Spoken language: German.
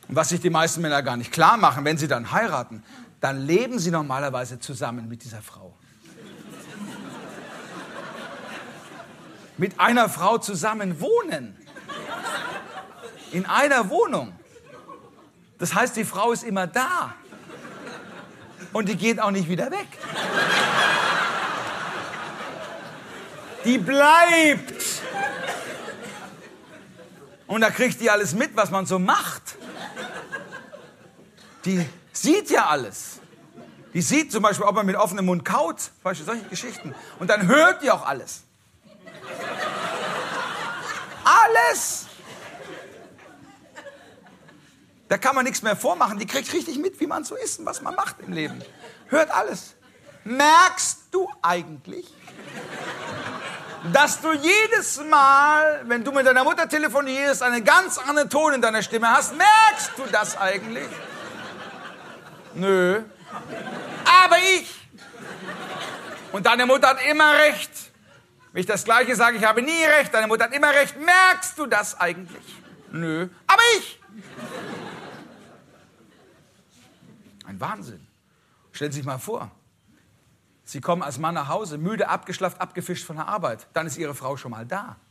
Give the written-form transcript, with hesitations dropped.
Und was sich die meisten Männer gar nicht klar machen, wenn sie dann heiraten, dann leben sie normalerweise zusammen mit dieser Frau. Mit einer Frau zusammen wohnen. In einer Wohnung. Das heißt, die Frau ist immer da. Und die geht auch nicht wieder weg. Die bleibt. Und da kriegt die alles mit, was man so macht. Die sieht ja alles. Die sieht zum Beispiel, ob man mit offenem Mund kaut. Zum Beispiel solche Geschichten. Und dann hört die auch alles. Alles! Da kann man nichts mehr vormachen. Die kriegt richtig mit, wie man so ist und was man macht im Leben. Hört alles. Merkst du eigentlich, dass du jedes Mal, wenn du mit deiner Mutter telefonierst, einen ganz anderen Ton in deiner Stimme hast? Merkst du das eigentlich? Nö. Aber ich. Und deine Mutter hat immer recht. Wenn ich das Gleiche sage, ich habe nie recht, deine Mutter hat immer recht. Merkst du das eigentlich? Nö. Aber ich. Ein Wahnsinn. Stellen Sie sich mal vor, Sie kommen als Mann nach Hause, müde, abgeschlafft, abgefischt von der Arbeit. Dann ist Ihre Frau schon mal da.